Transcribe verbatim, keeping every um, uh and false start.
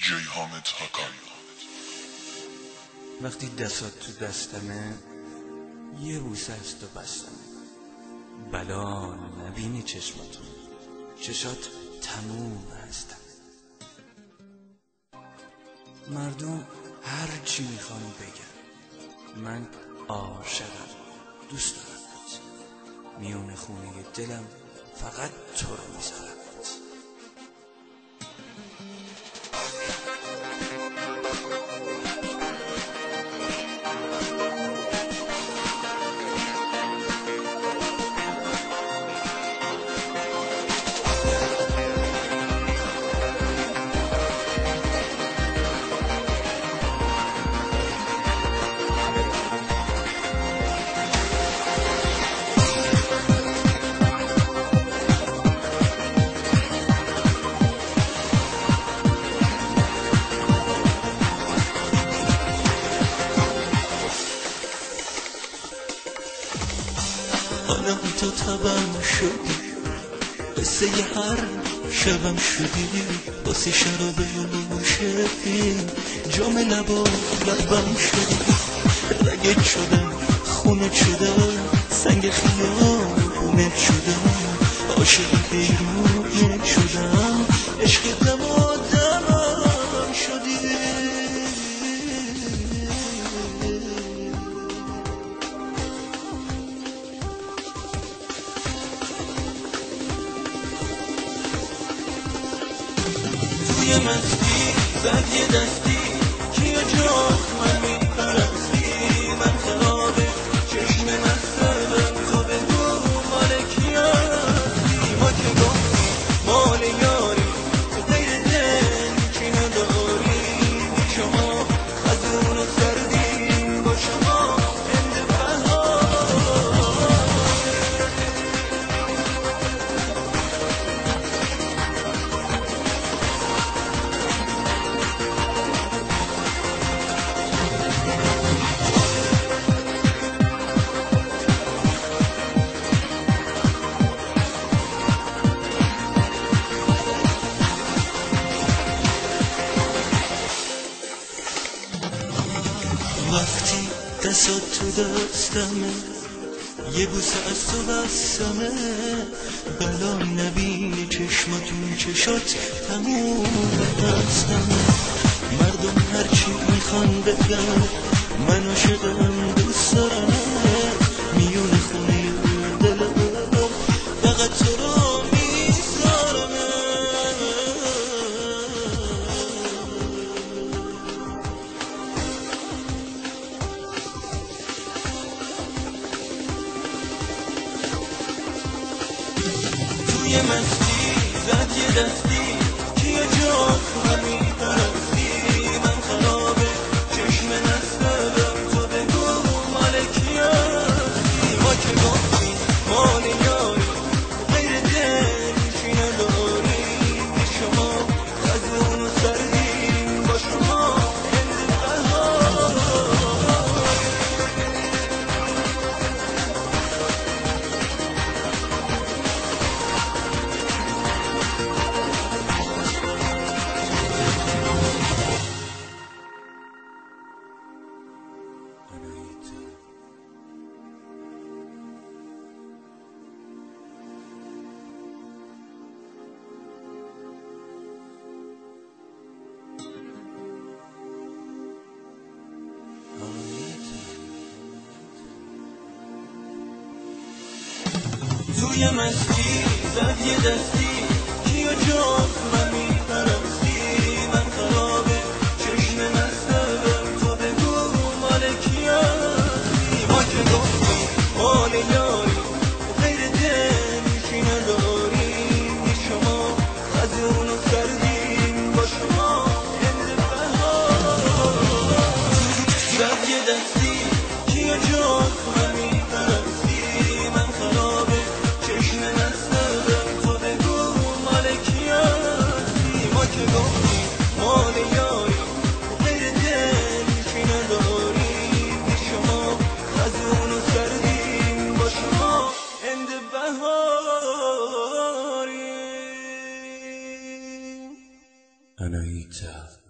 جیهان تاکایی. وقتی دستات تو دستمه یه بوسه از تو بستمه، بلا نبینی چشماتون، چشات تموم هستم. مردم هر چی میخوان بگن، من عاشقم، دوست دارمت، میون خونه دلم فقط تو رو میذارم. حالا تو تبم شدی، قصه هر شبم شدی، واسه شراب نوشیدی، جام لبا لبم شدی، رگت شدم خونت شدم، سنگ خیابونت شدم، عاشق بیرونت شدم، عشق دم و دمم شدی. توی مستی زد یه دستی، کیا جات من میپرستی، من خرابه چشم مستم، تو بگو مال کیا هستی، ما که گفتی مال یاری، تو غیر دل چی نداری، بی شما خزون و سردی، با شما هند بهار. وقتی دستات تو دستمه، یه بوسه از تو بستمه، بلا نبینی چشماتون، چشات تموم هستمه. مردم هرچی میخوان بگن، من عاشقم، دوست دارم، میون خونه دلم فقط تو رو میذارم. توی مستی زد یه دستی، کیا جات من میپرستی، من خرابه چشم نستدم، تو بگو مال کیا هستی، ما که گفتی مال یاری، غیر دل چی نداری، بی شما خزون و سردی، با شما هند بهار. توی مستی زد یه دستی، کیا جات من میپرستی، من خرابه چشم مستم، تو بگو مال کیا هستی، ما که گفتی مال یاری، غیر دل چی نداری، بی شما خزون و سردی، با شما هند بهار. زد یه دستی، کیا جات من میپرستی، من خرابه چشم نستدم، تو بگو مال کیا هستی، ما که گفتی مال یاری، غیر دل چی نداری، بی شما خزون و سردی، با شما هند بهاری. آناهیتا